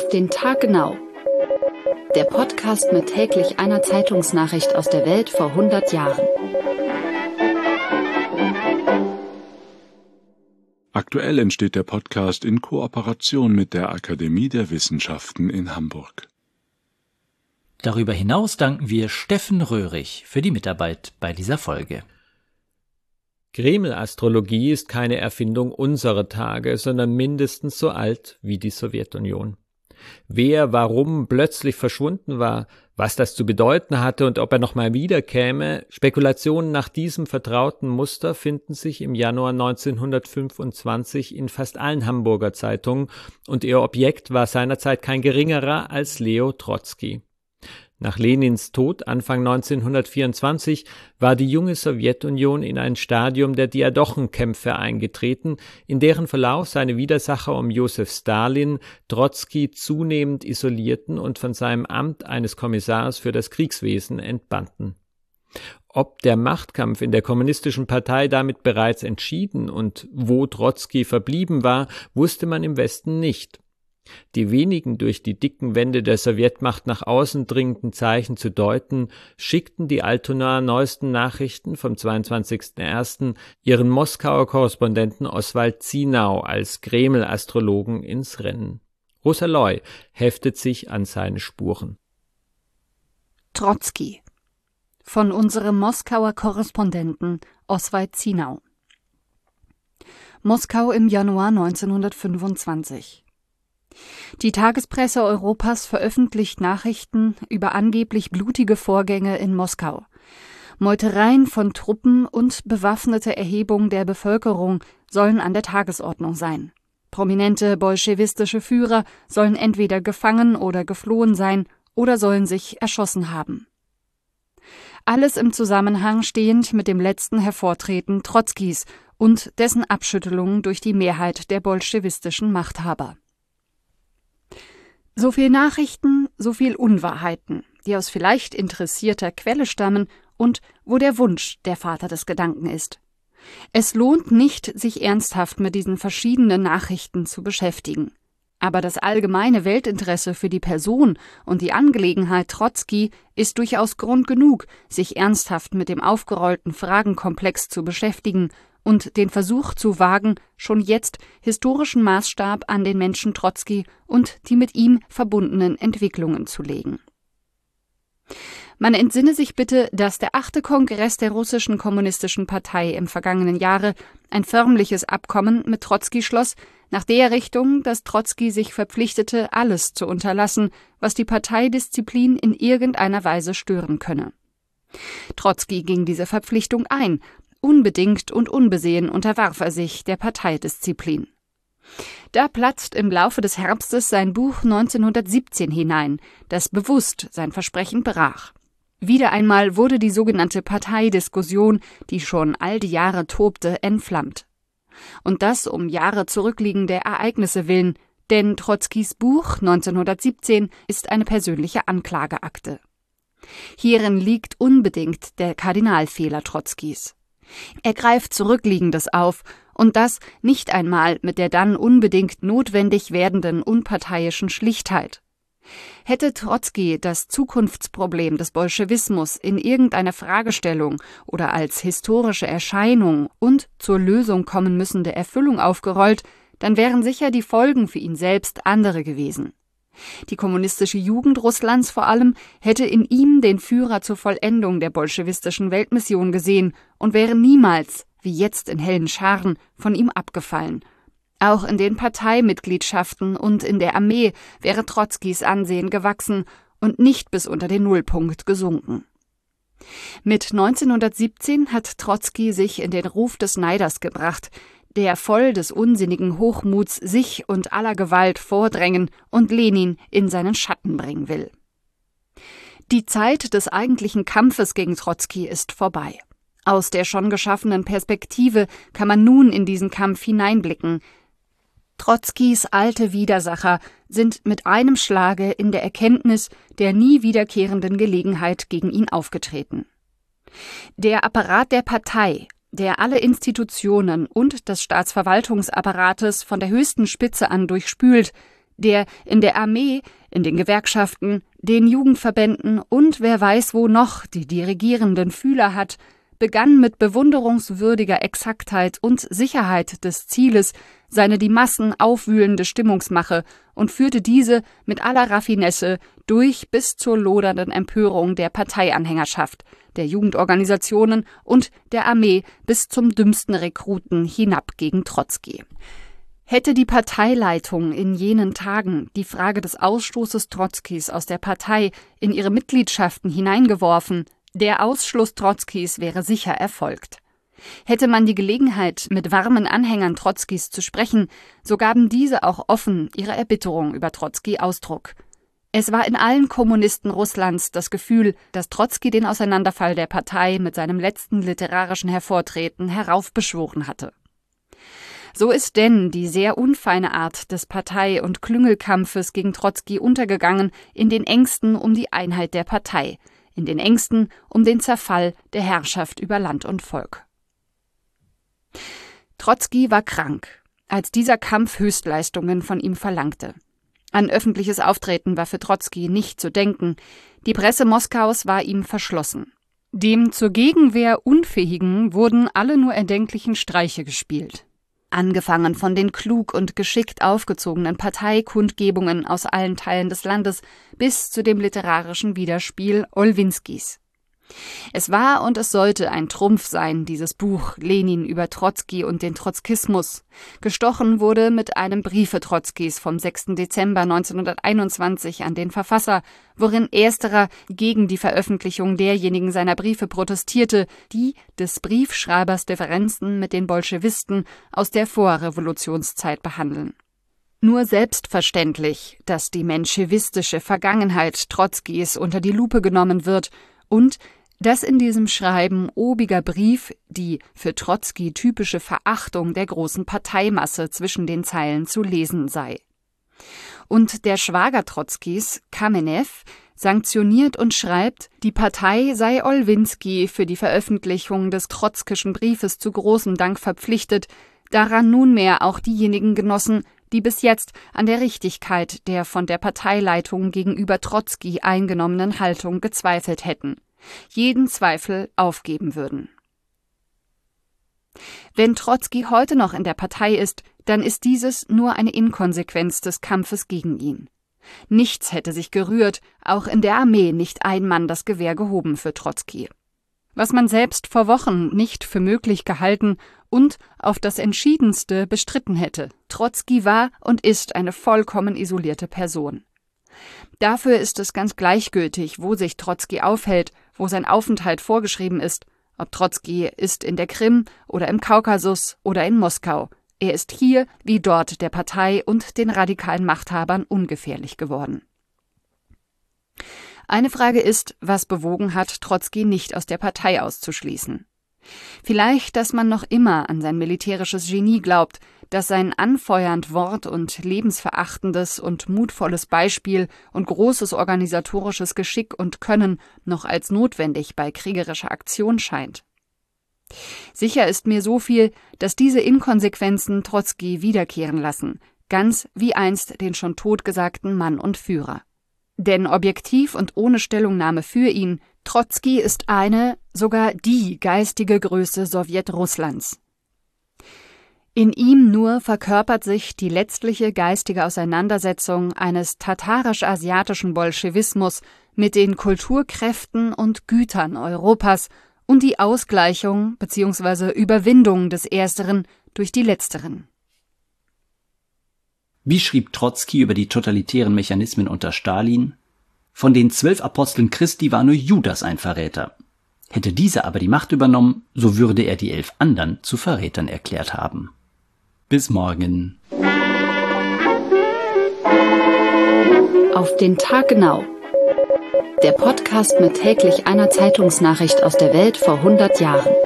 Auf den Tag genau. Der Podcast mit täglich einer Zeitungsnachricht aus der Welt vor 100 Jahren. Aktuell entsteht der Podcast in Kooperation mit der Akademie der Wissenschaften in Hamburg. Darüber hinaus danken wir Steffen Röhrig für die Mitarbeit bei dieser Folge. Greml-Astrologie ist keine Erfindung unserer Tage, sondern mindestens so alt wie die Sowjetunion. Wer warum plötzlich verschwunden war, was das zu bedeuten hatte und ob er nochmal wiederkäme, Spekulationen nach diesem vertrauten Muster finden sich im Januar 1925 in fast allen Hamburger Zeitungen und ihr Objekt war seinerzeit kein geringerer als Leo Trotzki. Nach Lenins Tod Anfang 1924 war die junge Sowjetunion in ein Stadium der Diadochenkämpfe eingetreten, in deren Verlauf seine Widersacher um Josef Stalin Trotzki zunehmend isolierten und von seinem Amt eines Kommissars für das Kriegswesen entbannten. Ob der Machtkampf in der Kommunistischen Partei damit bereits entschieden und wo Trotzki verblieben war, wusste man im Westen nicht. Die wenigen durch die dicken Wände der Sowjetmacht nach außen dringenden Zeichen zu deuten, schickten die Altonaer Neuesten Nachrichten vom 22.01. ihren Moskauer Korrespondenten Oswald Zinau als Greml-Astrologen ins Rennen. Rosa Loy heftet sich an seine Spuren. Trotzki von unserem Moskauer Korrespondenten Oswald Zinau. Moskau im Januar 1925. Die Tagespresse Europas veröffentlicht Nachrichten über angeblich blutige Vorgänge in Moskau. Meutereien von Truppen und bewaffnete Erhebung der Bevölkerung sollen an der Tagesordnung sein. Prominente bolschewistische Führer sollen entweder gefangen oder geflohen sein oder sollen sich erschossen haben. Alles im Zusammenhang stehend mit dem letzten Hervortreten Trotzkis und dessen Abschüttelung durch die Mehrheit der bolschewistischen Machthaber. So viel Nachrichten, so viel Unwahrheiten, die aus vielleicht interessierter Quelle stammen und wo der Wunsch der Vater des Gedanken ist. Es lohnt nicht, sich ernsthaft mit diesen verschiedenen Nachrichten zu beschäftigen. Aber das allgemeine Weltinteresse für die Person und die Angelegenheit Trotzki ist durchaus Grund genug, sich ernsthaft mit dem aufgerollten Fragenkomplex zu beschäftigen und den Versuch zu wagen, schon jetzt historischen Maßstab an den Menschen Trotzki und die mit ihm verbundenen Entwicklungen zu legen. Man entsinne sich bitte, dass der 8. Kongress der russischen kommunistischen Partei im vergangenen Jahre ein förmliches Abkommen mit Trotzki schloss, nach der Richtung, dass Trotzki sich verpflichtete, alles zu unterlassen, was die Parteidisziplin in irgendeiner Weise stören könne. Trotzki ging diese Verpflichtung ein. Unbedingt und unbesehen unterwarf er sich der Parteidisziplin. Da platzt im Laufe des Herbstes sein Buch 1917 hinein, das bewusst sein Versprechen brach. Wieder einmal wurde die sogenannte Parteidiskussion, die schon all die Jahre tobte, entflammt. Und das um Jahre zurückliegende Ereignisse willen, denn Trotzkis Buch 1917 ist eine persönliche Anklageakte. Hierin liegt unbedingt der Kardinalfehler Trotzkis. Er greift Zurückliegendes auf, und das nicht einmal mit der dann unbedingt notwendig werdenden unparteiischen Schlichtheit. Hätte Trotzki das Zukunftsproblem des Bolschewismus in irgendeiner Fragestellung oder als historische Erscheinung und zur Lösung kommen müssende Erfüllung aufgerollt, dann wären sicher die Folgen für ihn selbst andere gewesen. Die kommunistische Jugend Russlands vor allem hätte in ihm den Führer zur Vollendung der bolschewistischen Weltmission gesehen und wäre niemals, wie jetzt in hellen Scharen, von ihm abgefallen. Auch in den Parteimitgliedschaften und in der Armee wäre Trotzkis Ansehen gewachsen und nicht bis unter den Nullpunkt gesunken. Mit 1917 hat Trotzki sich in den Ruf des Neiders gebracht, der voll des unsinnigen Hochmuts sich und aller Gewalt vordrängen und Lenin in seinen Schatten bringen will. Die Zeit des eigentlichen Kampfes gegen Trotzki ist vorbei. Aus der schon geschaffenen Perspektive kann man nun in diesen Kampf hineinblicken. Trotzkis alte Widersacher sind mit einem Schlage in der Erkenntnis der nie wiederkehrenden Gelegenheit gegen ihn aufgetreten. Der Apparat der Partei, der alle Institutionen und des Staatsverwaltungsapparates von der höchsten Spitze an durchspült, der in der Armee, in den Gewerkschaften, den Jugendverbänden und wer weiß wo noch die dirigierenden Fühler hat, begann mit bewunderungswürdiger Exaktheit und Sicherheit des Zieles seine die Massen aufwühlende Stimmungsmache und führte diese mit aller Raffinesse durch bis zur lodernden Empörung der Parteianhängerschaft, der Jugendorganisationen und der Armee bis zum dümmsten Rekruten hinab gegen Trotzki. Hätte die Parteileitung in jenen Tagen die Frage des Ausstoßes Trotzkis aus der Partei in ihre Mitgliedschaften hineingeworfen, der Ausschluss Trotzkis wäre sicher erfolgt. Hätte man die Gelegenheit, mit warmen Anhängern Trotzkis zu sprechen, so gaben diese auch offen ihre Erbitterung über Trotzki Ausdruck. Es war in allen Kommunisten Russlands das Gefühl, dass Trotzki den Auseinanderfall der Partei mit seinem letzten literarischen Hervortreten heraufbeschworen hatte. So ist denn die sehr unfeine Art des Partei- und Klüngelkampfes gegen Trotzki untergegangen in den Ängsten um die Einheit der Partei, in den Ängsten um den Zerfall der Herrschaft über Land und Volk. Trotzki war krank, als dieser Kampf Höchstleistungen von ihm verlangte. An öffentliches Auftreten war für Trotzki nicht zu denken, die Presse Moskaus war ihm verschlossen. Dem zur Gegenwehr Unfähigen wurden alle nur erdenklichen Streiche gespielt. Angefangen von den klug und geschickt aufgezogenen Parteikundgebungen aus allen Teilen des Landes bis zu dem literarischen Widerspiel Olwinskis. Es war und es sollte ein Trumpf sein, dieses Buch Lenin über Trotzki und den Trotzkismus. Gestochen wurde mit einem Briefe Trotzkis vom 6. Dezember 1921 an den Verfasser, worin ersterer gegen die Veröffentlichung derjenigen seiner Briefe protestierte, die des Briefschreibers Differenzen mit den Bolschewisten aus der Vorrevolutionszeit behandeln. Nur selbstverständlich, dass die menschewistische Vergangenheit Trotzkis unter die Lupe genommen wird und dass in diesem Schreiben obiger Brief die für Trotzki typische Verachtung der großen Parteimasse zwischen den Zeilen zu lesen sei. Und der Schwager Trotzkis, Kamenew, sanktioniert und schreibt, die Partei sei Olwinski für die Veröffentlichung des trotzkischen Briefes zu großem Dank verpflichtet, daran nunmehr auch diejenigen Genossen, die bis jetzt an der Richtigkeit der von der Parteileitung gegenüber Trotzki eingenommenen Haltung gezweifelt hätten, jeden Zweifel aufgeben würden. Wenn Trotzki heute noch in der Partei ist, dann ist dieses nur eine Inkonsequenz des Kampfes gegen ihn. Nichts hätte sich gerührt, auch in der Armee nicht ein Mann das Gewehr gehoben für Trotzki. Was man selbst vor Wochen nicht für möglich gehalten und auf das Entschiedenste bestritten hätte. Trotzki war und ist eine vollkommen isolierte Person. Dafür ist es ganz gleichgültig, wo sich Trotzki aufhält, wo sein Aufenthalt vorgeschrieben ist, ob Trotzki ist in der Krim oder im Kaukasus oder in Moskau. Er ist hier wie dort der Partei und den radikalen Machthabern ungefährlich geworden. Eine Frage ist, was bewogen hat, Trotzki nicht aus der Partei auszuschließen. Vielleicht, dass man noch immer an sein militärisches Genie glaubt, dass sein anfeuernd Wort- und lebensverachtendes und mutvolles Beispiel und großes organisatorisches Geschick und Können noch als notwendig bei kriegerischer Aktion scheint. Sicher ist mir so viel, dass diese Inkonsequenzen Trotzki wiederkehren lassen, ganz wie einst den schon totgesagten Mann und Führer. Denn objektiv und ohne Stellungnahme für ihn, Trotzki ist eine, sogar die geistige Größe Sowjetrusslands. In ihm nur verkörpert sich die letztliche geistige Auseinandersetzung eines tatarisch-asiatischen Bolschewismus mit den Kulturkräften und Gütern Europas und die Ausgleichung bzw. Überwindung des Ersteren durch die Letzteren. Wie schrieb Trotzki über die totalitären Mechanismen unter Stalin? Von den 12 Aposteln Christi war nur Judas ein Verräter. Hätte dieser aber die Macht übernommen, so würde er die 11 anderen zu Verrätern erklärt haben. Bis morgen. Auf den Tag genau. Der Podcast mit täglich einer Zeitungsnachricht aus der Welt vor 100 Jahren.